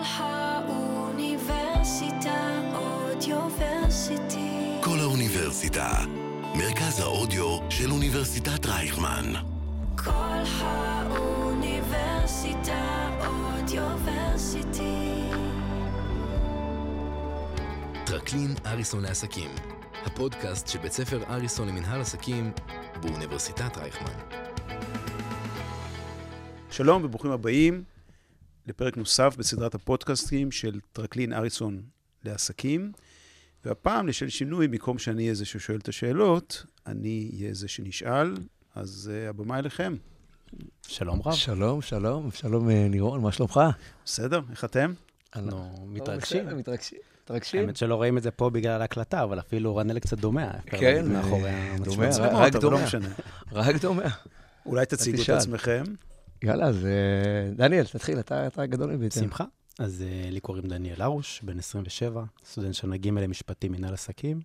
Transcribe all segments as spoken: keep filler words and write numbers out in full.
האוניברסיטה אודיוורסיטי. כל האוניברסיטה, מרכז האודיו של אוניברסיטת רייכמן. כל האוניברסיטה אודיוורסיטי. טרקלין אריסון לעסקים, הפודקאסט של בית ספר אריסון למנהל עסקים באוניברסיטת רייכמן. שלום וברוכים הבאים לפרק נוסף בסדרת הפודקאסטים של טרקלין אריסון לעסקים. והפעם לשל שינוי, במקום שאני אהיה זה ששואל את השאלות, אני אהיה זה שנשאל, אז uh, הבמה אליכם. שלום רב. שלום, שלום, שלום נירון, מה שלומך? בסדר, איך אתם? אנחנו מתרגשים. מתרגשים. מתרגשים. האמת שלא רואים את זה פה בגלל ההקלטה, אבל אפילו רנל קצת דומה. כן, דומה, רק דומה. רק דומה. אולי תציגו את עצמכם. יאללה, אז דניאל, תתחיל, אתה גדול מביטה. שמחה. אז לי קוראים דניאל ארוש, בן עשרים ושבע, סטודנט שנה ג' למשפטים מנהל עסקים.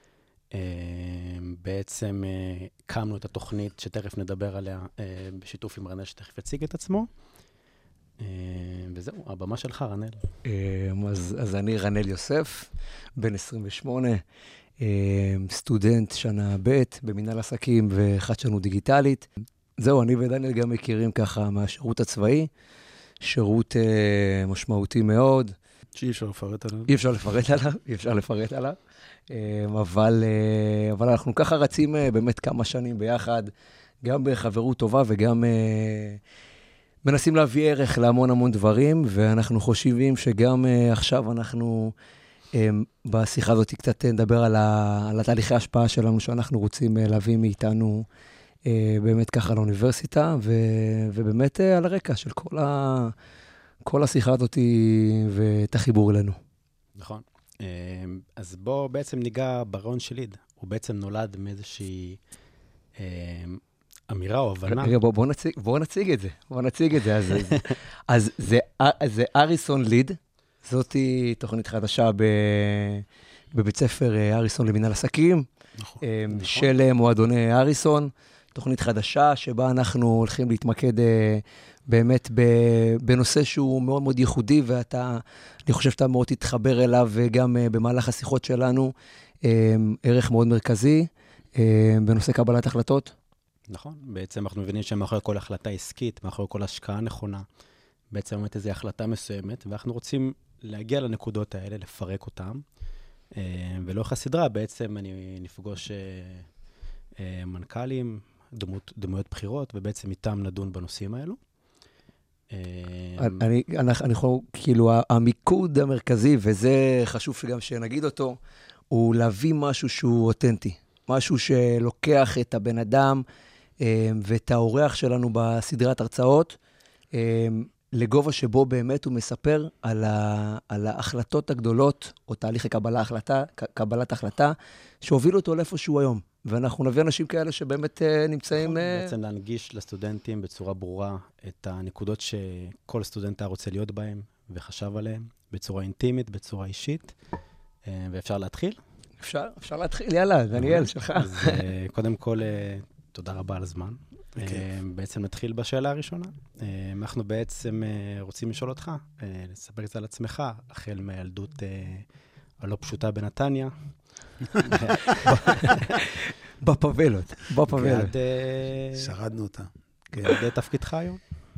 בעצם קמנו את התוכנית שתכף נדבר עליה בשיתוף עם רנל שתכף יציג את עצמו. וזהו, הבמה שלך, רנל. אז, אז אני רנל יוסף, בן עשרים ושמונה, סטודנט שנה ב' במנהל עסקים וחדשנות דיגיטלית. זהו, אני ודניאל גם מכירים ככה מהשירות הצבאי, שירות אה, משמעותי מאוד. שאי אפשר לפרט עליו. אי אפשר לפרט עליו, אי אפשר לפרט עליו. אה, אבל, אה, אבל אנחנו ככה רצים אה, באמת כמה שנים ביחד, גם בחברות טובה וגם אה, מנסים להביא ערך להמון המון דברים, ואנחנו חושבים שגם אה, עכשיו אנחנו אה, בשיחה הזאת קצת נדבר על, ה, על התהליכי ההשפעה שלנו, שאנחנו רוצים אה, להביא מאיתנו באמת ככה לאוניברסיטה, ו- ובאמת על הרקע של כל, ה- כל השיחה הזאת ואת החיבור אלינו. נכון. אז בוא בעצם ניגע ברעיון של ליד. הוא בעצם נולד מאיזושהי אמירה או הבנה. רגע, בוא, בוא, נציג, בוא נציג את זה. בוא נציג את זה. אז, אז, אז זה, זה אריסון ליד. זאת תוכנית חדשה ב, בבית ספר אריסון למנהל עסקים, נכון, של נכון. מועדוני אריסון. תוכנית חדשה שבה אנחנו הולכים להתמקד uh, באמת בנושא שהוא מאוד מאוד ייחודי, ואתה, אני חושב שאתה מאוד תתחבר אליו, וגם uh, במהלך השיחות שלנו, um, ערך מאוד מרכזי, um, בנושא קבלת החלטות. נכון, בעצם אנחנו מבינים שמאחורי כל החלטה עסקית, מאחורי כל השקעה נכונה, בעצם באמת איזו החלטה מסוימת, ואנחנו רוצים להגיע לנקודות האלה, לפרק אותן, uh, ולאורך הסדרה בעצם אני נפגוש uh, uh, מנכ"לים, דמות, דמויות בחירות, ובעצם איתם נדון בנושאים האלו. אני, אני יכול, כאילו, המיקוד המרכזי, וזה חשוב שגם שנגיד אותו, הוא להביא משהו שהוא אותנטי. משהו שלוקח את הבן אדם ואת האורח שלנו בסדרת הרצאות, לגובה שבו באמת הוא מספר על, ה, על ההחלטות הגדולות, או תהליך קבלת החלטה, קבלת החלטה, שהובילו אותו לאיפה שהוא היום. ואנחנו נביא אנשים כאלה שבאמת uh, נמצאים... נכון, uh... בעצם להנגיש לסטודנטים בצורה ברורה את הנקודות שכל סטודנט היה רוצה להיות בהם וחשב עליהם, בצורה אינטימית, בצורה אישית, uh, ואפשר להתחיל? אפשר, אפשר להתחיל, יאללה, דניאל, שלך. אז uh, קודם כל, uh, תודה רבה על הזמן. Okay. Uh, בעצם נתחיל בשאלה הראשונה. Uh, אנחנו בעצם uh, רוצים לשאול אותך, uh, לספר קצת על עצמך, החל מהילדות uh, הלא פשוטה בנתניה, בפבלות, בפבלות. שרדנו אותה. עד תפקידך היום?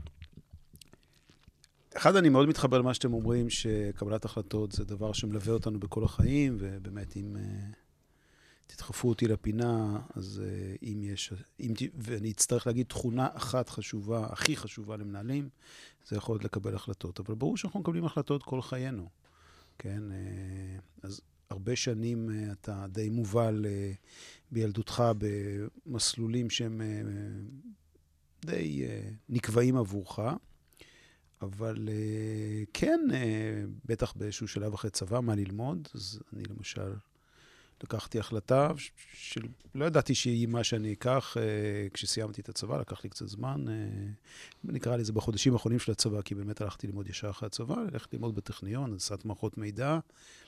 אחד, אני מאוד מתחבר למה שאתם אומרים, שקבלת החלטות זה דבר שמלווה אותנו בכל החיים, ובאמת אם תדחפו אותי לפינה, אז אם יש, ואני אצטרך להגיד תכונה אחת חשובה, הכי חשובה למנהלים, זה יכול להיות לקבל החלטות. אבל ברור שאנחנו מקבלים החלטות כל חיינו. כן, אז הרבה שנים אתה די מובל בילדותך במסלולים שהם די נקבעים עבורך, אבל כן, בטח באיזשהו שלב אחרי צבא, מה ללמוד, אז אני למשל לקחתי החלטה שלא ידעתי שהיא מה שאני אקח, כשסיימתי את הצבא, לקח לי קצת זמן, נקרא לי זה בחודשים האחרונים של הצבא, כי באמת הלכתי ללמוד ישר אחרי הצבא, הלכתי ללמוד בטכניון, הנדסת מערכות מידע,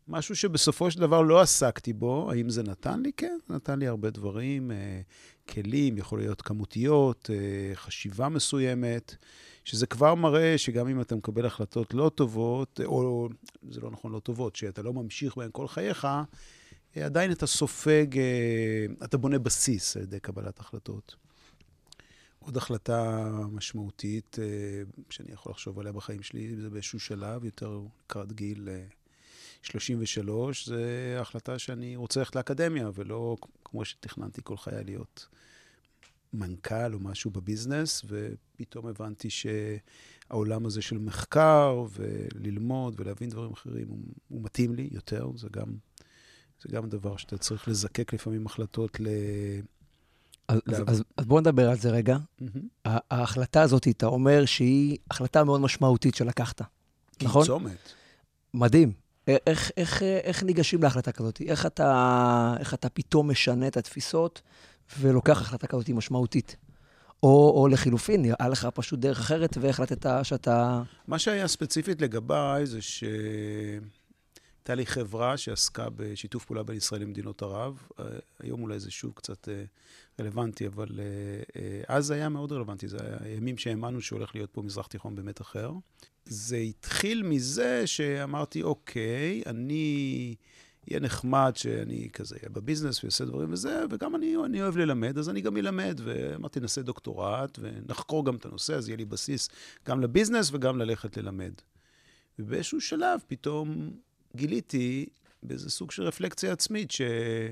משהו שבסופו של דבר לא עסקתי בו, האם זה נתן לי? כן, זה נתן לי הרבה דברים, כלים, יכול להיות כמותיות, חשיבה מסוימת, שזה כבר מראה שגם אם אתה מקבל החלטות לא טובות, או זה לא נכון לא טובות, שאתה לא ממשיך בהן כל חייך, עדיין אתה סופג, אתה בונה בסיס על ידי קבלת החלטות. עוד החלטה משמעותית שאני יכול לחשוב עליה בחיים שלי, זה באיזשהו שלב, יותר לקראת גיל שלושים ושלוש, זה החלטה שאני רוצה ללכת לאקדמיה, ולא כמו שתכננתי כל חיי להיות מנכ"ל או משהו בביזנס, ופתאום הבנתי שהעולם הזה של מחקר וללמוד ולהבין דברים אחרים, הוא, הוא מתאים לי יותר, זה גם, זה גם דבר שאתה צריך לזקק לפעמים החלטות ל... אז, אז, אז בואו נדבר על זה רגע. Mm-hmm. ההחלטה הזאת, אתה אומר שהיא החלטה מאוד משמעותית שלקחת, נכון? צומת. מדהים. איך, איך, איך ניגשים להחלטה כזאת? איך אתה, איך אתה פתאום משנה את התפיסות ולוקח החלטה כזאת משמעותית? או, או לחילופין, נראה לך פשוט דרך אחרת והחלטת שאתה... מה שהיה ספציפית לגביי זה ש... הייתה לי חברה שעסקה בשיתוף פעולה בין ישראל למדינות ערב. היום אולי זה שוב קצת רלוונטי, אבל אז זה היה מאוד רלוונטי. זה היה ימים שהאמנו שהולך להיות פה מזרח תיכון באמת אחר. זה התחיל מזה שאמרתי, אוקיי, אני אהיה נחמד שאני כזה אהיה בביזנס ויעשה דברים וזה, וגם אני, אני אוהב ללמד, אז אני גם אלמד. ואמרתי, נעשה דוקטורט ונחקור גם את הנושא, אז יהיה לי בסיס גם לביזנס וגם ללכת ללמד. ובאיזשהו שלב פתאום... גיליתי באיזה סוג של רפלקציה עצמית, שדי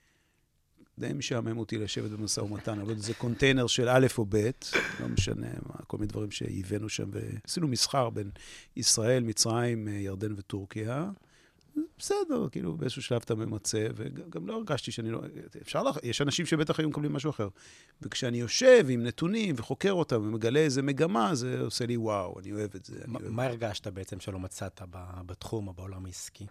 משעמם אותי לשבת במשא ומתן, אבל זה קונטיינר של א' או ב', לא משנה, כל מיני דברים שהבאנו שם, ועשינו מסחר בין ישראל, מצרים, ירדן וטורקיה. בסדר, כאילו באיזשהו שלב אתה ממצא, וגם לא הרגשתי שאני לא... אפשר לך, יש אנשים שבטח היו מקבלים משהו אחר. וכשאני יושב עם נתונים וחוקר אותם ומגלה איזה מגמה, זה עושה לי וואו, אני אוהב את זה. מה הרגשת בעצם שלא מצאת בתחום או בעולם העסקי?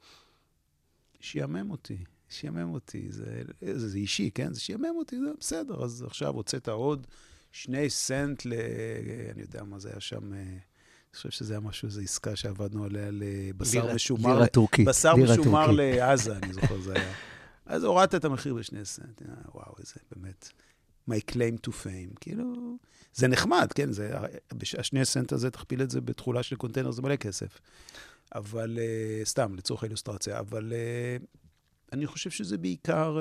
שיאמם אותי, שיאמם אותי. זה, זה, זה אישי, כן? זה שיאמם אותי, זה בסדר. אז עכשיו הוצאת עוד שני סנט ל... אני יודע מה זה היה שם... אני חושב שזה היה משהו, זו עסקה שעבדנו עליה לבשר משומר. לירה טורקית. בשר משומר לעזה, אני זוכר, זה היה. אז הורדת את המחיר בשני סנט. וואו, איזה באמת. My claim to fame. כאילו, זה נחמד, כן? זה, השני סנט הזה, תכפיל את זה בתחולה של קונטיינר, זה מלא כסף. אבל, סתם, לצורך האילוסטרציה. אבל אני חושב שזה בעיקר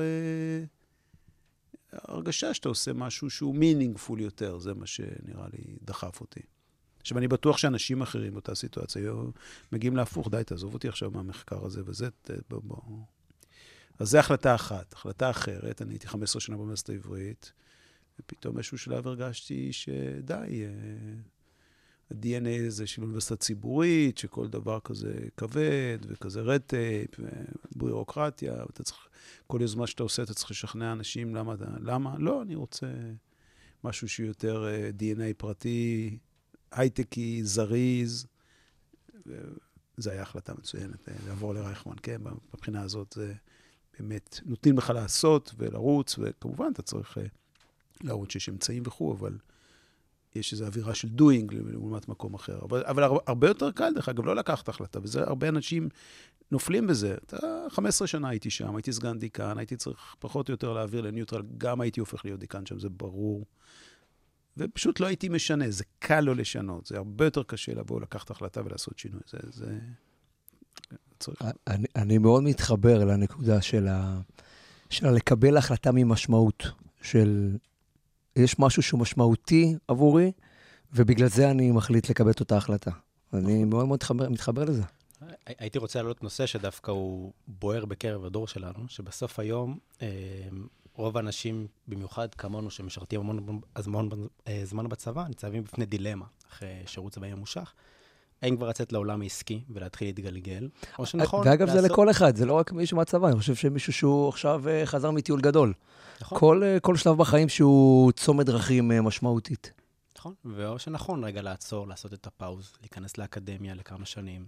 הרגשה שאתה עושה משהו שהוא meaningful יותר. זה מה שנראה לי דחף אותי. עכשיו, אני בטוח שאנשים אחרים באותה סיטואציה מגיעים להפוך, די, תעזוב אותי עכשיו מהמחקר הזה וזה, בוא, בוא. אז זו החלטה אחת. החלטה אחרת, אני הייתי חמש עשרה שנה באוניברסיטה העברית, ופתאום באיזשהו שלב הרגשתי שדי, ה-די אן איי הזה של אוניברסיטה ציבורית, שכל דבר כזה כבד, וכזה רד טייפ, ובירוקרטיה, ואתה צריך, כל יוזמה שאתה עושה, אתה צריך לשכנע אנשים, למה? למה? לא, אני רוצה משהו שיותר די אן איי פרטי, הייטקי, זריז, וזו הייתה החלטה מצוינת, לעבור לרייכמן, כן, בבחינה הזאת זה באמת, נותנים לך לעשות ולרוץ, וכמובן אתה צריך להראות שיש אמצעים וכו', אבל יש איזו אווירה של doing לעומת מקום אחר. אבל, אבל הרבה יותר קל, דרך אגב, לא לקחת החלטה, וזה הרבה אנשים נופלים בזה. חמש עשרה שנה הייתי שם, הייתי סגן דיקן, הייתי צריך פחות או יותר להעביר לניוטרל, גם הייתי הופך להיות דיקן שם, זה ברור. ופשוט לא הייתי משנה, זה קל לא לשנות, זה הרבה יותר קשה לבוא, לקחת החלטה ולעשות שינוי. זה, זה... צריך... אני, אני מאוד מתחבר לנקודה של, ה... של לקבל החלטה ממשמעות, של יש משהו שהוא משמעותי עבורי, ובגלל זה אני מחליט לקבל את אותה החלטה. אני מאוד מאוד מתחבר, מתחבר לזה. הייתי רוצה להעלות נושא שדווקא הוא בוער בקרב הדור שלנו, שבסוף היום רוב האנשים, במיוחד כמונו שמשרתים המון זמן, זמן בצבא, ניצבים בפני דילמה אחרי שירות צבאי ממושך. האם כבר לצאת לעולם העסקי ולהתחיל להתגלגל, או שנכון... ואגב, זה לכל אחד, זה לא רק מישהו מהצבא, אני חושב שמישהו שהוא עכשיו חזר מטיול גדול. נכון. כל, כל שלב בחיים שהוא צומת דרכים משמעותית. נכון, ואו שנכון רגע לעצור, לעשות את הפאוז, להיכנס לאקדמיה לכמה שנים,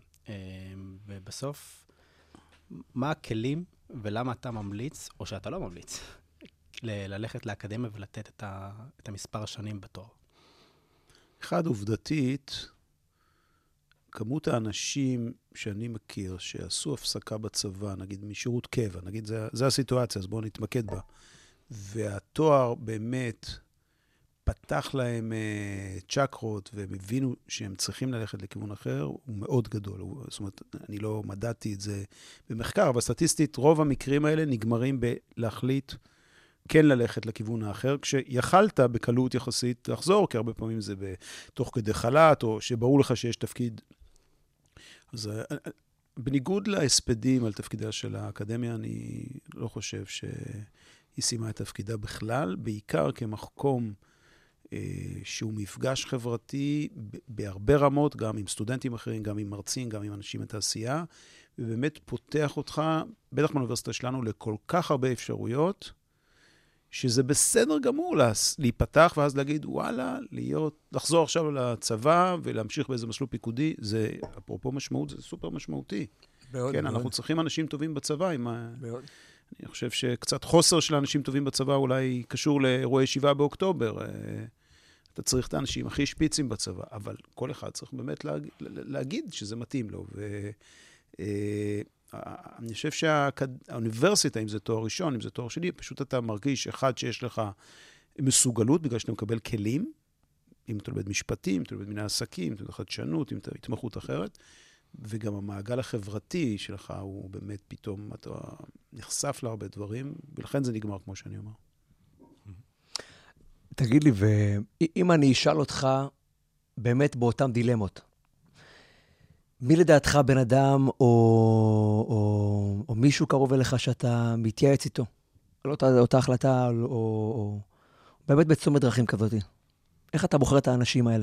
ובסוף, מה הכלים ולמה אתה ממליץ, או שאתה לא ממליץ, ללכת לאקדמיה ולתת את, ה, את המספר השנים בתואר? אחד, עובדתית, כמות האנשים שאני מכיר שעשו הפסקה בצבא, נגיד משירות קבע, נגיד זה, זה הסיטואציה, אז בואו נתמקד בה. והתואר באמת פתח להם uh, צ'קרות, והם הבינו שהם צריכים ללכת לכיוון אחר, הוא מאוד גדול. הוא, זאת אומרת, אני לא מדעתי את זה במחקר, אבל סטטיסטית, רוב המקרים האלה נגמרים בלהחליט כן ללכת לכיוון האחר, כשיכלת בקלות יחסית לחזור, כי הרבה פעמים זה בתוך כדי חל"ת, או שברור לך שיש תפקיד. אז בניגוד להספדים על תפקידה של האקדמיה, אני לא חושב שהיא סיימה את תפקידה בכלל, בעיקר כמחקום שהוא מפגש חברתי בהרבה רמות, גם עם סטודנטים אחרים, גם עם מרצים, גם עם אנשים בתעשייה, ובאמת פותח אותך, בטח באוניברסיטה שלנו, לכל כך הרבה אפשרויות, שזה בסדר גמור להיפתח, ואז להגיד, וואלה, להיות, לחזור עכשיו לצבא, ולהמשיך באיזה מסלול פיקודי, זה, אפרופו משמעות, זה סופר משמעותי. מאוד, כן, מאוד. אנחנו צריכים אנשים טובים בצבא. עם מאוד. אני חושב שקצת חוסר של אנשים טובים בצבא, אולי קשור לאירועי שבעה באוקטובר. אתה צריך את האנשים הכי שפיצים בצבא, אבל כל אחד צריך באמת להגיד, להגיד שזה מתאים לו. ו... אני חושב שהאוניברסיטה, אם זה תואר ראשון, אם זה תואר שני, פשוט אתה מרגיש אחד שיש לך מסוגלות, בגלל שאתה מקבל כלים, אם אתה לומד משפטים, אם אתה לומד מנהל עסקים, אם אתה לומד חדשנות, אם אתה התמחות אחרת, וגם המעגל החברתי שלך הוא באמת פתאום, אתה נחשף להרבה דברים, ולכן זה נגמר, כמו שאני אומר. תגיד לי, ואם אני אשאל אותך באמת באותן דילמות, מי לדעתך בן אדם או, או, או מישהו קרוב אליך שאתה מתייעץ איתו? על אותה, אותה החלטה או, או, או באמת בצומת דרכים כזאת. איך אתה בוחר את האנשים האלה?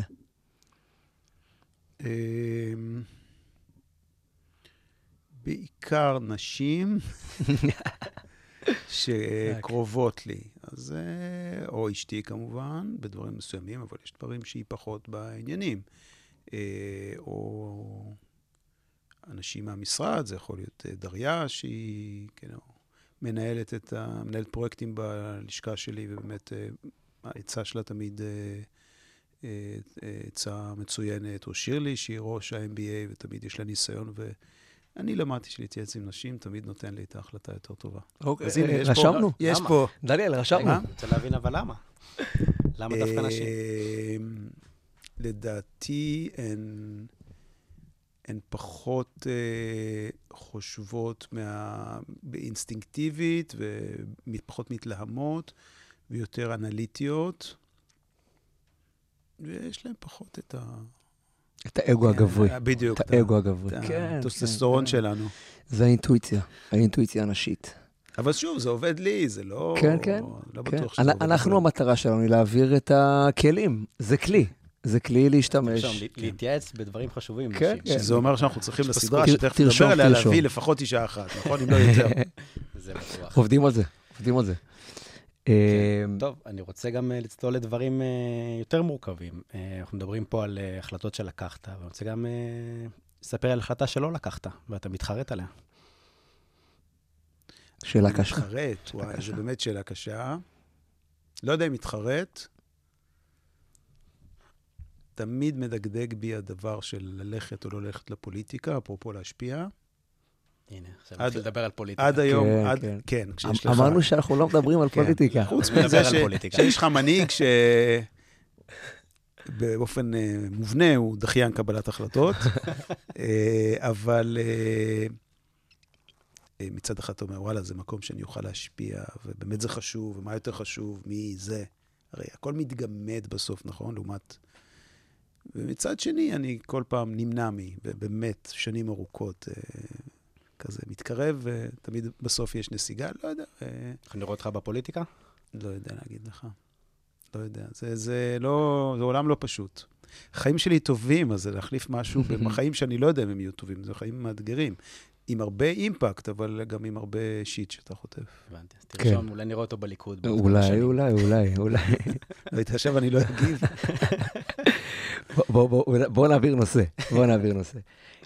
בעיקר נשים שקרובות לי. אז, או אשתי כמובן, בדברים מסוימים, אבל יש דברים שהיא פחות בעניינים. או אנשים מהמשרד, זה יכול להיות דריה, שהיא כן, מנהלת את ה... מנהלת פרויקטים בלשכה שלי, ובאמת העצה שלה תמיד עצה מצוינת, או שירלי, שהיא ראש ה-אם בי איי, ותמיד יש לה ניסיון, ואני למדתי שלהתייעץ עם נשים, תמיד נותן לי את ההחלטה יותר טובה. אוקיי, רשמנו. יש פה... דניאל, רשמנו. אני רוצה להבין אבל למה. למה דווקא נשים? לדעתי הן, הן פחות אה, חושבות מה, באינסטינקטיבית ופחות מתלהמות ויותר אנליטיות, ויש להן פחות את ה... את האגו הגברי. בדיוק. את האגו הגברי. כן. הטוסטסטרון שלנו. זה האינטואיציה, האינטואיציה הנשית. אבל שוב, זה עובד לי, זה לא... כן, כן. לא בטוח שזה עובד. אנחנו, המטרה שלנו היא להעביר את הכלים. זה כלי. זה כלי להשתמש. להתייעץ בדברים חשובים. כן, כן. שזה אומר שאנחנו צריכים לסדרה שתכף נדבר עליה להביא לפחות אישה אחת, נכון? אם לא יותר. זה בטוח. עובדים על זה, עובדים על זה. טוב, אני רוצה גם לצלול לדברים יותר מורכבים. אנחנו מדברים פה על החלטות שלקחת, ואני רוצה גם לספר על החלטה שלא לקחת, ואתה מתחרט עליה. שאלה קשה. מתחרט, וואי, זה באמת שאלה קשה. לא יודע אם מתחרט, תמיד מדגדג בי הדבר של ללכת או לא ללכת לפוליטיקה, אפרופו להשפיע. הנה, עכשיו נתחיל לדבר על פוליטיקה. עד היום, כן, כשיש לך... אמרנו שאנחנו לא מדברים על פוליטיקה. חוץ מזה שיש לך מנהיג שבאופן מובנה הוא דחיין קבלת החלטות, אבל מצד אחד אתה אומר, וואלה, זה מקום שאני אוכל להשפיע, ובאמת זה חשוב, ומה יותר חשוב, מי זה. הרי הכל מתגמד בסוף, נכון? לעומת... ומצד שני, אני כל פעם נמנע מי, ובאמת, שנים ארוכות, כזה מתקרב, ותמיד בסוף יש נסיגה, לא יודע. איך נראה אותך בפוליטיקה? לא יודע להגיד לך. לא יודע. זה, זה לא, זה עולם לא פשוט. החיים שלי טובים, אז זה להחליף משהו בחיים שאני לא יודע אם הם יהיו טובים, זה חיים מאתגרים. עם הרבה אימפקט, אבל גם עם הרבה שיט שאתה חוטף. הבנתי, אז תרשום, אולי נראה אותו בליכוד. אולי, אולי, אולי, אולי. לא התחשב, אני לא אגיב. בואו נעביר נושא, בואו נעביר נושא.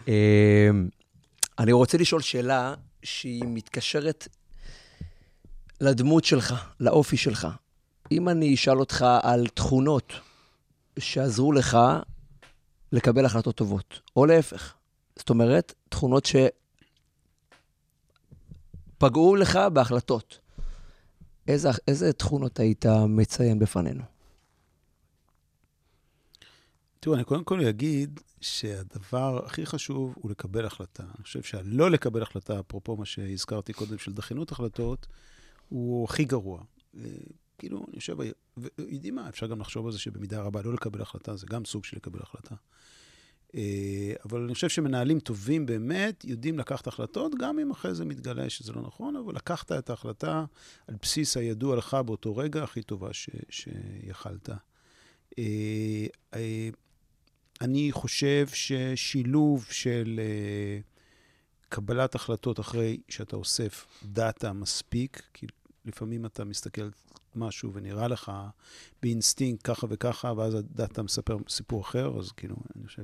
אני רוצה לשאול שאלה שהיא מתקשרת לדמות שלך, לאופי שלך. אם אני אשאל אותך על תכונות שעזרו לך לקבל החלטות טובות, או להפך. זאת אומרת, תכונות שפגעו לך בהחלטות. איזה, איזה תכונות היית מציין בפנינו? תראו, אני קודם כל אגיד שהדבר הכי חשוב הוא לקבל החלטה. אני חושב שהלא לקבל החלטה, אפרופו מה שהזכרתי קודם של דחינות החלטות, הוא הכי גרוע. כאילו, אני חושב, יודעים מה, אפשר גם לחשוב על זה שבמידה רבה לא לקבל החלטה, זה גם סוג של לקבל החלטה. אבל אני חושב שמנהלים טובים באמת יודעים לקחת החלטות, גם אם אחרי זה מתגלה שזה לא נכון, אבל לקחת את ההחלטה על בסיס הידוע לך באותו רגע הכי טובה ש, שיכלת. אני חושב ששילוב של קבלת החלטות אחרי שאתה אוסף דאטה מספיק, כי לפעמים אתה מסתכל על משהו ונראה לך באינסטינקט ככה וככה, ואז הדאטה מספר סיפור אחר, אז כאילו, אני חושב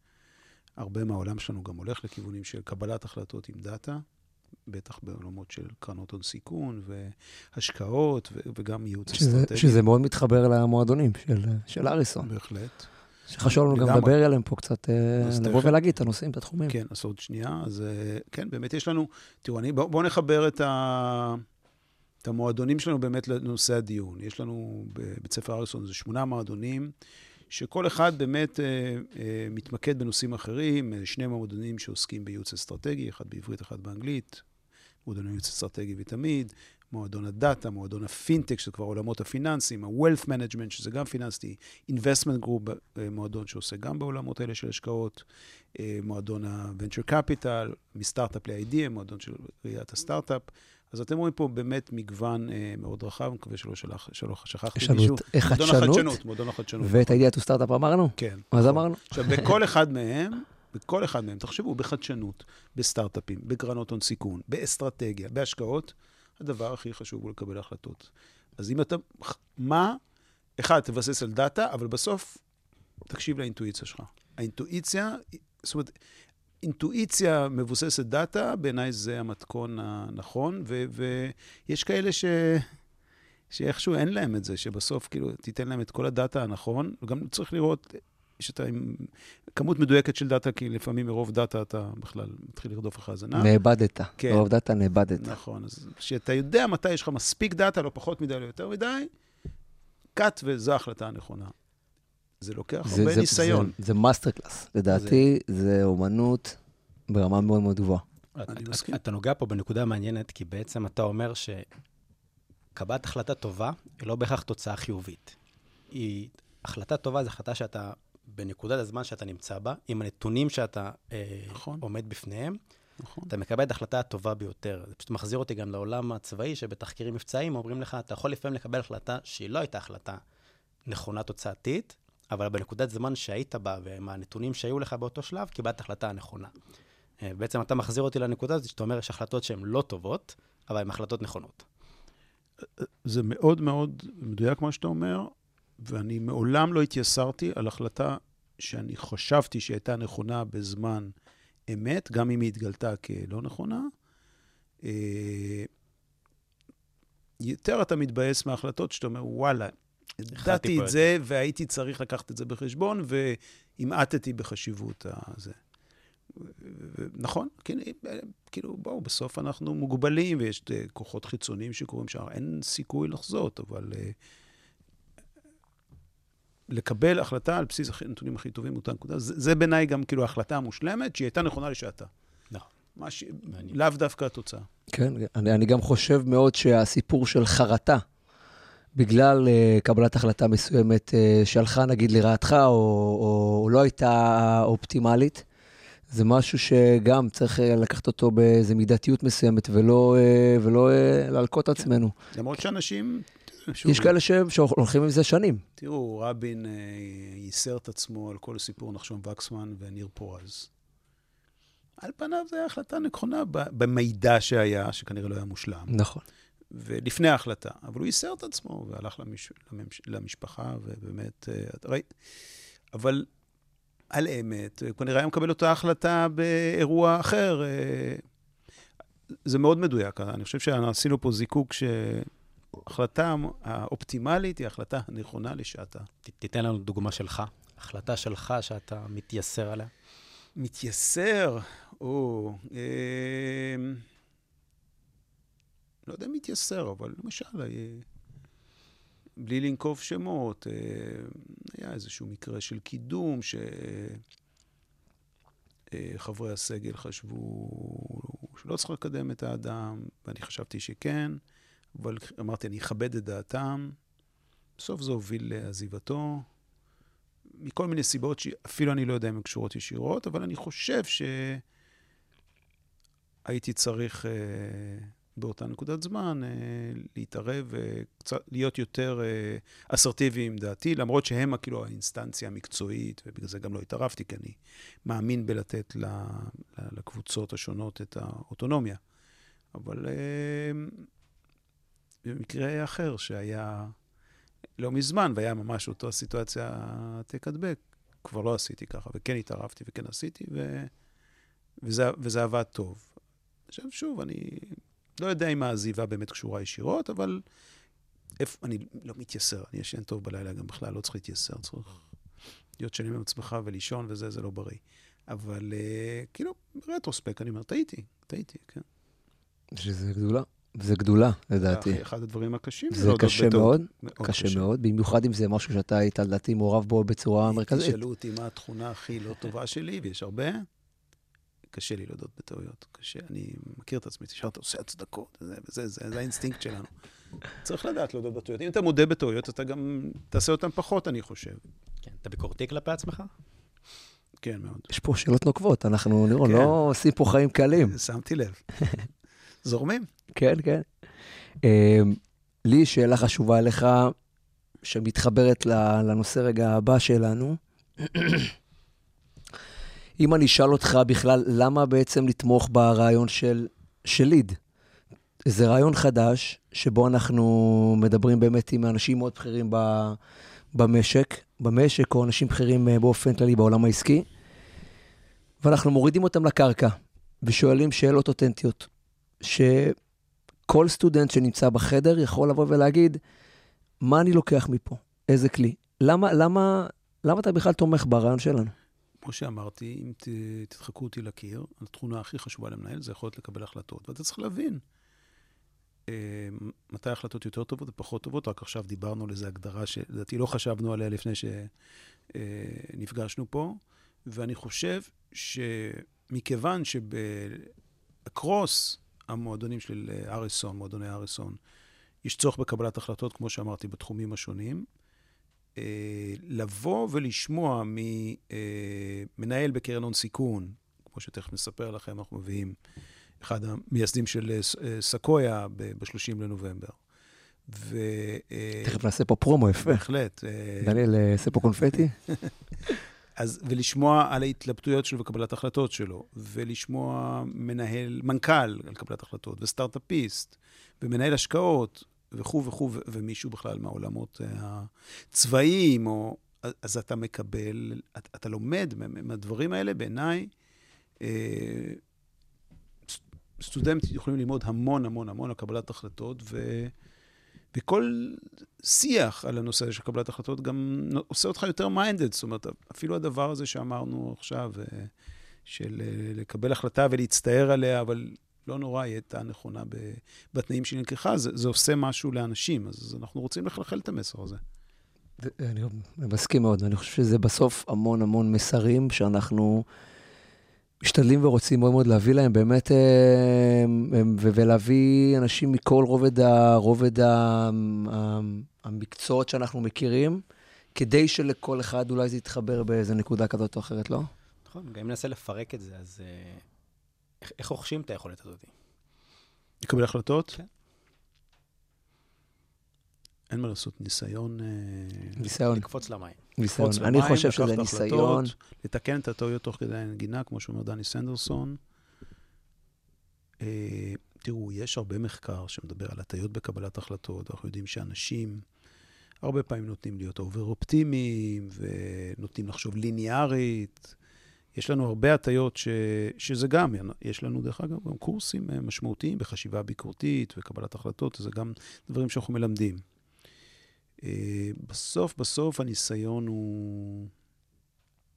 שהרבה מהעולם שלנו גם הולך לכיוונים של קבלת החלטות עם דאטה, בטח בעולמות של קרנות הון סיכון והשקעות וגם ייעוץ אסטרטגי. שזה מאוד מתחבר למועדונים של, של אריסון. בהחלט. שחשוב לנו גם לדבר עליהם פה קצת, לבוא ולהגיד את הנושאים, את התחומים. כן, אז עוד שנייה. אז כן, באמת יש לנו, תראו, בואו נחבר את ה... את המועדונים שלנו באמת לנושא הדיון. יש לנו בבית ספר אריסון, זה שמונה מועדונים, שכל אחד באמת אה, אה, מתמקד בנושאים אחרים, שני מועדונים שעוסקים בייעוץ אסטרטגי, אחד בעברית, אחד באנגלית, מועדון ייעוץ אסטרטגי ותמיד, מועדון הדאטה, מועדון הפינטק, שזה כבר עולמות הפיננסיים, ה-Wealth Management, שזה גם פיננסי, Investment Group, מועדון שעושה גם בעולמות האלה של השקעות, מועדון ה-Venture Capital, מסטארט-אפ ל-איי די אם, מועדון של ראיית הסטארט-אפ, אז אתם רואים פה באמת מגוון אה, מאוד רחב, אני מקווה שלא, שלח, שלא שכחתי מישהו. יש לנו את החדשנות, מועדון החדשנות. ואת הידיעה to סטארט-אפ אמרנו? כן. אז אמרנו? עכשיו, בכל אחד מהם, בכל אחד מהם, תחשבו, בחדשנות, בסטארט-אפים, בקרנות הון סיכון, באסטרטגיה, בהשקעות, הדבר הכי חשוב הוא לקבל החלטות. אז אם אתה, מה, אחד, תבסס על דאטה, אבל בסוף, תקשיב לאינטואיציה שלך. האינטואיציה, זאת אומרת, אינטואיציה מבוססת דאטה, בעיניי זה המתכון הנכון, ויש כאלה ש... שאיכשהו אין להם את זה, שבסוף כאילו תיתן להם את כל הדאטה הנכון, וגם צריך לראות שאתה עם כמות מדויקת של דאטה, כי לפעמים מרוב דאטה אתה בכלל מתחיל לרדוף לך הזנב. נאבדת. כן. מרוב דאטה נאבדת. נכון, אז שאתה יודע מתי יש לך מספיק דאטה, לא פחות מדי, לא יותר מדי, קאט וזו ההחלטה הנכונה. זה לוקח זה, הרבה זה, ניסיון. זה, זה מאסטר קלאס. לדעתי, זה, זה אומנות ברמה מאוד מאוד גבוהה. אני מסכים. אתה נוגע פה בנקודה מעניינת, כי בעצם אתה אומר שקבלת החלטה טובה היא לא בהכרח תוצאה חיובית. היא, החלטה טובה זו החלטה שאתה, בנקודת הזמן שאתה נמצא בה, עם הנתונים שאתה נכון. אה, עומד בפניהם, נכון. אתה מקבל את ההחלטה הטובה ביותר. זה פשוט מחזיר אותי גם לעולם הצבאי, שבתחקירים מבצעיים אומרים לך, אתה יכול לפעמים לקבל החלטה שהיא לא הייתה החלטה נכונה תוצאתית, אבל בנקודת זמן שהיית בה, ומהנתונים שהיו לך באותו שלב, קיבלת החלטה הנכונה. בעצם אתה מחזיר אותי לנקודה הזאת, שאתה אומר, יש החלטות שהן לא טובות, אבל הן החלטות נכונות. זה מאוד מאוד מדויק מה שאתה אומר, ואני מעולם לא התייסרתי על החלטה שאני חשבתי שהייתה נכונה בזמן אמת, גם אם היא התגלתה כלא נכונה. יותר אתה מתבאס מההחלטות שאתה אומר, וואלה, ידעתי את זה, והייתי צריך לקחת את זה בחשבון, והמעטתי בחשיבות הזה. נכון, כאילו, בואו, בסוף אנחנו מוגבלים, ויש כוחות חיצוניים שקוראים שם, אין סיכוי לחזות, אבל לקבל החלטה על בסיס הנתונים הכי טובים באותה נקודה, זה בעיניי גם כאילו ההחלטה המושלמת, שהיא הייתה נכונה לשעתה. לאו דווקא התוצאה. כן, אני גם חושב מאוד שהסיפור של חרטה, בגלל uh, קבלת החלטה מסוימת uh, שהלכה נגיד לרעתך, או, או, או לא הייתה אופטימלית, זה משהו שגם צריך uh, לקחת אותו באיזו מידתיות מסוימת, ולא, uh, ולא uh, להלקות כן. עצמנו. למרות שאנשים... יש כאלה שהולכים עם זה שנים. תראו, רבין uh, ייסר את עצמו על כל סיפור נחשון וקסמן וניר פורז. על פניו זה היה החלטה נכונה במידע שהיה, שכנראה לא היה מושלם. נכון. ולפני ההחלטה, אבל הוא ייסר את עצמו, והלך למש... למש... למשפחה, ובאמת, ראי, אבל על אמת, כנראה היה מקבל אותה החלטה באירוע אחר. זה מאוד מדויק, אני חושב שעשינו פה זיקוק שההחלטה האופטימלית היא ההחלטה הנכונה לשעתה. תיתן לנו דוגמה שלך, החלטה שלך שאתה מתייסר עליה? מתייסר, או... אה, לא יודע מתייסר, אבל למשל, אה, בלי לנקוב שמות, אה, היה איזשהו מקרה של קידום, שחברי הסגל חשבו שלא צריך לקדם את האדם, ואני חשבתי שכן, אבל אמרתי, אני אכבד את דעתם. בסוף זה הוביל לעזיבתו, מכל מיני סיבות שאפילו אני לא יודע אם הן קשורות ישירות, אבל אני חושב שהייתי צריך אה, באותה נקודת זמן אה, להתערב ולהיות יותר אה, אסרטיבי עם דעתי, למרות שהם כאילו האינסטנציה המקצועית, ובגלל זה גם לא התערבתי, כי אני מאמין בלתת ל, ל, לקבוצות השונות את האוטונומיה. אבל אה, במקרה אחר שהיה... לא מזמן, והיה ממש אותה הסיטואציה תקדבק, כבר לא עשיתי ככה, וכן התערבתי וכן עשיתי, ו... וזה, וזה עבד טוב. עכשיו, שוב, אני לא יודע אם העזיבה באמת קשורה ישירות, אבל איפ... אני לא מתייסר, אני ישן טוב בלילה, גם בכלל לא צריך להתייסר, צריך להיות שלם עם עצמך ולישון, וזה, זה לא בריא. אבל כאילו, רטרוספק, אני אומר, טעיתי, טעיתי, כן. שזה גדולה. זה גדולה, לדעתי. אחד הדברים הקשים. זה קשה מאוד, קשה מאוד, במיוחד אם זה משהו שאתה היית, לדעתי, מעורב בו בצורה מרכזית. תשאלו אותי מה התכונה הכי לא טובה שלי, ויש הרבה, קשה לי להודות בטעויות. קשה, אני מכיר את עצמי, תשאר, אתה עושה הצדקות, זה האינסטינקט שלנו. צריך לדעת להודות בטעויות. אם אתה מודה בטעויות, אתה גם תעשה אותן פחות, אני חושב. כן, אתה ביקורתי כלפי עצמך? כן, מאוד. יש פה שאלות נוקבות, אנחנו נראה, לא עושים פה חיים קלים. שמתי לב. זורמים. כן, כן. לי שאלה חשובה לך, שמתחברת לנושא רגע הבא שלנו. אם אני אשאל אותך בכלל, למה בעצם לתמוך ברעיון של, של ליד? זה רעיון חדש, שבו אנחנו מדברים באמת עם אנשים מאוד בכירים במשק, במשק או אנשים בכירים באופן כללי בעולם העסקי, ואנחנו מורידים אותם לקרקע, ושואלים שאלות אותנטיות, שכל סטודנט שנמצא בחדר יכול לבוא ולהגיד, מה אני לוקח מפה? איזה כלי? למה, למה, למה אתה בכלל תומך ברעיון שלנו? כמו שאמרתי, אם תדחקו אותי לקיר, התכונה הכי חשובה למנהל זה יכולת לקבל החלטות, ואתה צריך להבין מתי החלטות יותר טובות ופחות טובות, רק עכשיו דיברנו על איזו הגדרה שלדעתי לא חשבנו עליה לפני שנפגשנו פה, ואני חושב שמכיוון שבקרוס המועדונים של אריסון, מועדוני אריסון, יש צורך בקבלת החלטות, כמו שאמרתי, בתחומים השונים, לבוא ולשמוע ממנהל בקרן הון סיכון, כמו שתכף נספר לכם, אנחנו מביאים אחד המייסדים של סקויה ב-שלושים לנובמבר. תכף נעשה פה פרומו יפה. בהחלט. דניאל, עושה פה קונפטי? אז, ולשמוע על ההתלבטויות שלו וקבלת החלטות שלו, ולשמוע מנהל, מנכ"ל על קבלת החלטות, וסטארט-אפיסט, ומנהל השקעות, וכו' וכו', ומישהו בכלל מהעולמות הצבאיים, או, אז אתה מקבל, אתה לומד מהדברים האלה, בעיניי, סטודנטים יכולים ללמוד המון המון המון על קבלת החלטות, ו... וכל שיח על הנושא הזה של קבלת החלטות גם עושה אותך יותר מיינדד, זאת אומרת, אפילו הדבר הזה שאמרנו עכשיו, של לקבל החלטה ולהצטער עליה, אבל לא נורא, היא הייתה נכונה בתנאים שנלקחה, זה, זה עושה משהו לאנשים, אז אנחנו רוצים לחלחל את המסר הזה. אני מסכים מאוד, אני חושב שזה בסוף המון המון מסרים שאנחנו משתדלים ורוצים מאוד מאוד להביא להם, באמת, ולהביא אנשים מכל רובד, הרובד המקצועות שאנחנו מכירים, כדי שלכל אחד אולי זה יתחבר באיזו נקודה כזאת או אחרת, לא? נכון, גם אם ננסה לפרק את זה, אז איך רוכשים את היכולת הזאת? לקבל החלטות? כן. אין מה לעשות, ניסיון... ניסיון. לקפוץ למים. ניסיון. אני חושב שזה ניסיון. לתקן את הטעויות תוך כדי הנגינה, כמו שאומר דני סנדרסון. תראו, יש הרבה מחקר שמדבר על הטעויות בקבלת החלטות, אנחנו יודעים שאנשים הרבה פעמים נותנים להיות אובר-אופטימיים, ונותנים לחשוב ליניארית. יש לנו הרבה הטעויות ש... שזה גם, יש לנו דרך אגב גם קורסים משמעותיים בחשיבה ביקורתית וקבלת החלטות, זה גם דברים שאנחנו מלמדים. בסוף, בסוף הניסיון הוא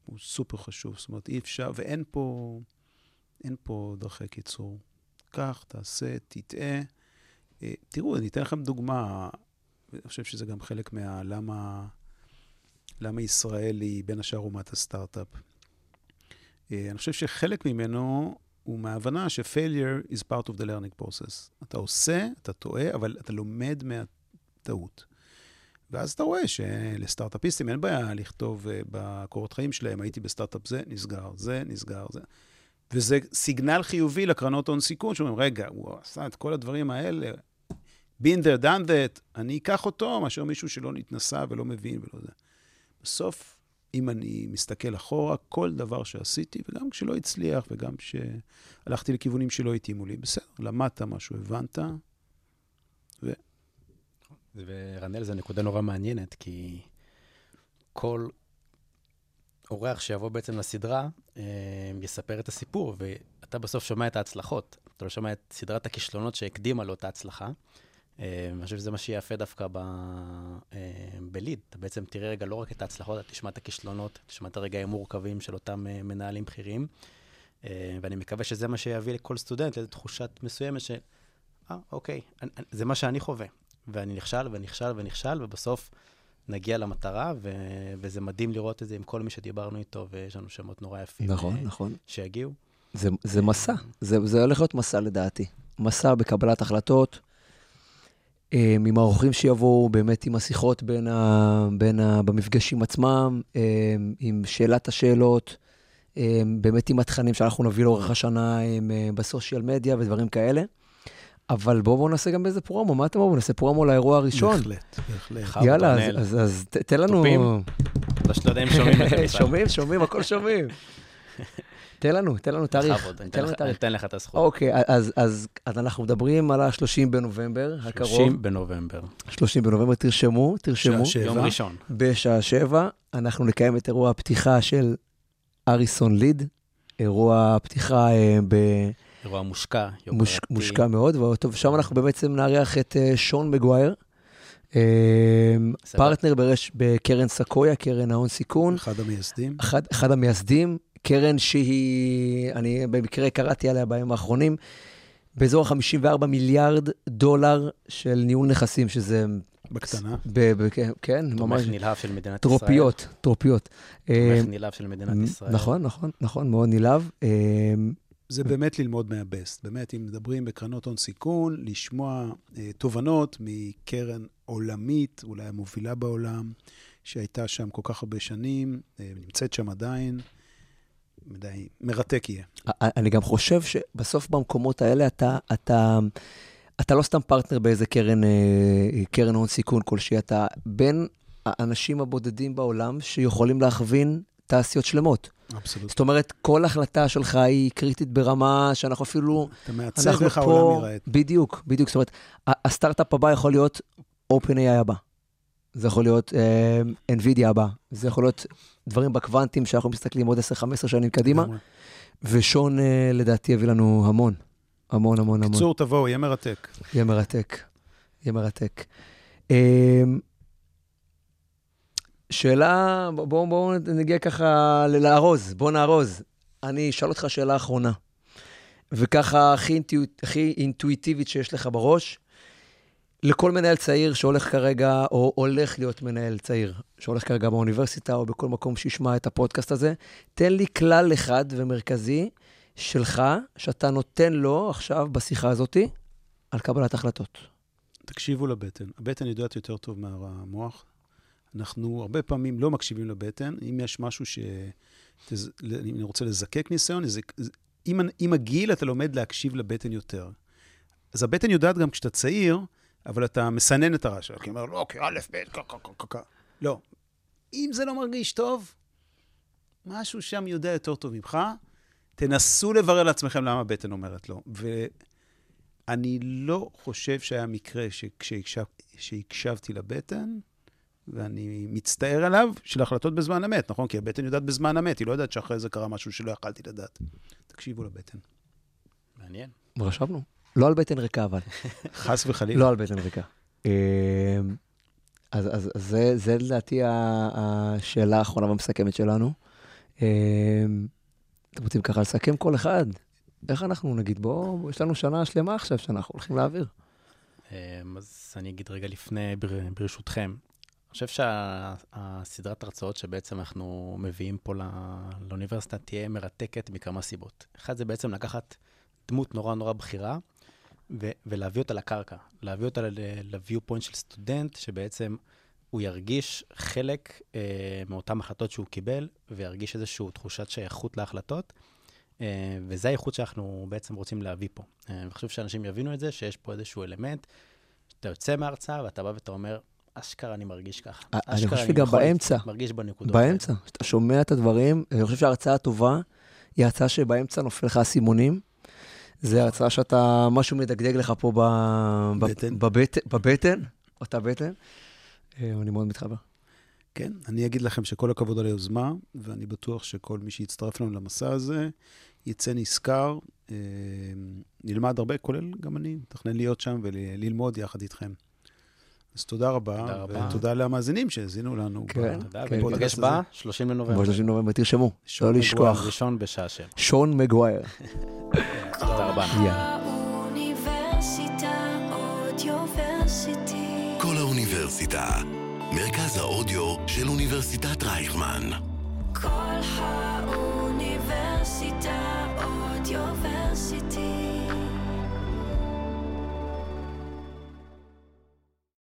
הוא סופר חשוב. זאת אומרת, אי אפשר, ואין פה, אין פה דרכי קיצור. כך, תעשה, תטעה. תראו, אני אתן לכם דוגמה, אני חושב שזה גם חלק מה... למה, למה ישראל היא בין השאר אומת הסטארט-אפ. אני חושב שחלק ממנו הוא מההבנה ש-failure is part of the learning process. אתה עושה, אתה טועה, אבל אתה לומד מהטעות. ואז אתה רואה שלסטארט-אפיסטים אין בעיה לכתוב בקורות חיים שלהם, הייתי בסטארט-אפ זה, נסגר, זה, נסגר, זה. וזה סיגנל חיובי לקרנות הון סיכון, שאומרים, רגע, הוא עשה את כל הדברים האלה, been there, done that, אני אקח אותו, מאשר מישהו שלא נתנסה ולא מבין ולא זה. בסוף, אם אני מסתכל אחורה, כל דבר שעשיתי, וגם כשלא הצליח, וגם כשהלכתי לכיוונים שלא התאימו לי, בסדר, למדת משהו, הבנת, ו... ורנל, זו נקודה נורא מעניינת, כי כל אורח שיבוא בעצם לסדרה, יספר את הסיפור, ואתה בסוף שומע את ההצלחות. אתה לא שומע את סדרת הכישלונות שהקדימה לו את ההצלחה. אני חושב שזה מה שיפה דווקא בליד. אתה בעצם תראה רגע לא רק את ההצלחות, אתה תשמע את הכישלונות, תשמע את הרגעים מורכבים של אותם מנהלים בכירים, ואני מקווה שזה מה שיביא לכל סטודנט, איזו תחושת מסוימת של, אה, אוקיי, זה מה שאני חווה. ואני נכשל ונכשל ונכשל, ובסוף נגיע למטרה, ו- וזה מדהים לראות את זה עם כל מי שדיברנו איתו, ויש לנו שמות נורא יפים. נכון, נכון. שיגיעו. זה, זה מסע, זה, זה הולך להיות מסע לדעתי. מסע בקבלת החלטות, עם האורחים שיבואו, באמת עם השיחות בין ה, בין ה, במפגשים עצמם, עם שאלת השאלות, באמת עם התכנים שאנחנו נביא לאורך השנה, בסושיאל מדיה ודברים כאלה. אבל בואו בואו נעשה גם באיזה פרומו, מה אתם אומרים? נעשה פרומו לאירוע הראשון. בהחלט, בהחלט. יאללה, אז, אז, אז תן לנו... טופים? לא שלא יודע אם שומעים את זה. שומעים, שומעים, הכל שומעים. תן לנו, תן לנו תאריך. אני אתן לך את הזכות. אוקיי, אז, אז, אז אנחנו מדברים על ה-שלושים בנובמבר, הקרוב. שלושים בנובמבר. שלושים בנובמבר, תרשמו, תרשמו. יום ראשון. בשעה שבע, אנחנו נקיים את אירוע הפתיחה של אריסון ליד, אירוע הפתיחה ב... אירוע מושקע, מוש, מושקע מאוד, ושם אנחנו בעצם נארח את uh, שון מגווייר, uh, פרטנר ברש, בקרן סקויה, קרן ההון סיכון. אחד המייסדים. אחד, אחד המייסדים, קרן שהיא, אני במקרה קראתי עליה בימים האחרונים, באזור חמישים וארבעה מיליארד דולר של ניהול נכסים, שזה... בקטנה. ב, ב, כן, ממש. תומך נלהב של מדינת טרופיות, ישראל. טרופיות. תומך נלהב של מדינת ישראל. נכון, נכון, נכון, מאוד נלהב. זה באמת ללמוד מהבסט. באמת, אם מדברים בקרנות הון סיכון, לשמוע אה, תובנות מקרן עולמית, אולי המובילה בעולם, שהייתה שם כל כך הרבה שנים, אה, נמצאת שם עדיין, מדי, מרתק יהיה. אני גם חושב שבסוף במקומות האלה אתה, אתה, אתה לא סתם פרטנר באיזה קרן, קרן הון סיכון כלשהי, אתה בין האנשים הבודדים בעולם שיכולים להכווין תעשיות שלמות. אבסולוט. זאת אומרת, כל החלטה שלך היא קריטית ברמה שאנחנו אפילו... אתה מעצב איך העולם יראה. בדיוק, בדיוק. זאת אומרת, הסטארט-אפ הבא יכול להיות OpenAI הבא. זה יכול להיות uh, NVIDIA הבא. זה יכול להיות דברים בקוונטים שאנחנו מסתכלים עוד עשר חמש עשרה שנים קדימה. ושון, uh, לדעתי, הביא לנו המון. המון, המון, המון. קיצור, תבואו, יהיה מרתק. יהיה מרתק. יהיה מרתק. Uh, שאלה, בואו בוא נגיע ככה לארוז, בואו נארוז. אני אשאל אותך שאלה אחרונה, וככה הכי, אינטואיט, הכי אינטואיטיבית שיש לך בראש, לכל מנהל צעיר שהולך כרגע, או הולך להיות מנהל צעיר, שהולך כרגע באוניברסיטה, או בכל מקום שישמע את הפודקאסט הזה, תן לי כלל אחד ומרכזי שלך, שאתה נותן לו עכשיו בשיחה הזאת, על קבלת החלטות. תקשיבו לבטן. הבטן יודעת יותר טוב מהמוח. אנחנו הרבה פעמים לא מקשיבים לבטן. אם יש משהו ש... אם אני רוצה לזקק ניסיון, זה... עם, עם הגיל אתה לומד להקשיב לבטן יותר. אז הבטן יודעת גם כשאתה צעיר, אבל אתה מסנן את הרעש. כי אומר, לא, כי א', ב', ככה, ככה, ככה. לא. אם זה לא מרגיש טוב, משהו שם יודע יותר טוב ממך, תנסו לברר לעצמכם למה הבטן אומרת לא. ואני לא חושב שהיה מקרה שכשהקשבתי לבטן, ואני מצטער עליו, של החלטות בזמן אמת, נכון? כי הבטן יודעת בזמן אמת, היא לא יודעת שאחרי זה קרה משהו שלא יכלתי לדעת. תקשיבו לבטן. מעניין. רשמנו. לא על בטן ריקה, אבל. חס וחלילה. לא על בטן ריקה. אז, אז, אז זה, זה לדעתי השאלה האחרונה והמסכמת שלנו. אתם רוצים ככה לסכם כל אחד? איך אנחנו נגיד, בוא, יש לנו שנה שלמה עכשיו שאנחנו הולכים להעביר. אז אני אגיד רגע לפני, ברשותכם. אני חושב שהסדרת הרצאות שבעצם אנחנו מביאים פה לאוניברסיטה תהיה מרתקת מכמה סיבות. אחד זה בעצם לקחת דמות נורא נורא בחירה, ולהביא אותה לקרקע. להביא אותה ל-view point של סטודנט, שבעצם הוא ירגיש חלק מאותן החלטות שהוא קיבל, וירגיש איזושהי תחושת שייכות להחלטות. וזה האיכות שאנחנו בעצם רוצים להביא פה. אני חושב שאנשים יבינו את זה, שיש פה איזשהו אלמנט, שאתה יוצא מההרצאה, ואתה בא ואתה אומר, אשכרה אני מרגיש ככה. אני חושב שגם באמצע. מרגיש בנקודות. באמצע. שאתה שומע את הדברים, אני חושב שההרצאה הטובה, היא הרצאה שבאמצע נופל לך הסימונים. זה הרצאה שאתה, משהו מדגדג לך פה בבטן, אותה בטן. אני מאוד מתחבר. כן, אני אגיד לכם שכל הכבוד על היוזמה, ואני בטוח שכל מי שיצטרף לנו למסע הזה, יצא נזכר, נלמד הרבה, כולל גם אני, מתכנן להיות שם וללמוד יחד איתכם. אז תודה רבה, ותודה למאזינים שהזינו לנו. כן, ונפגש בה, שלושים לנובמבר. ב-שלושים לנובמבר, תרשמו, לא לשכוח. ראשון בשעה שבע. שון מגווייר. תודה רבה. כל האוניברסיטה, מרכז האודיו של אוניברסיטת רייכמן. כל האוניברסיטה אודיוורסיטי.